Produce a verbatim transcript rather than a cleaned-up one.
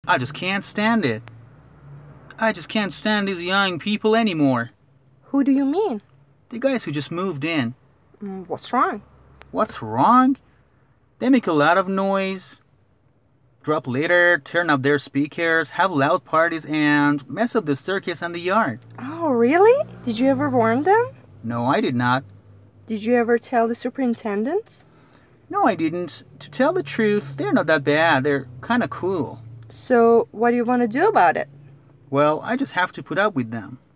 I just can't stand it. I just can't stand these young people anymore. Who do you mean? The guys who just moved in. Mm, what's wrong? What's wrong? They make a lot of noise, drop litter, turn up their speakers, have loud parties, and mess up the staircase and the yard. Oh, really? Did you ever warn them? No, I did not. Did you ever tell the superintendent? No, I didn't. To tell the truth, they're not that bad. They're kind of cool. So, what do you want to do about it? Well, I just have to put up with them.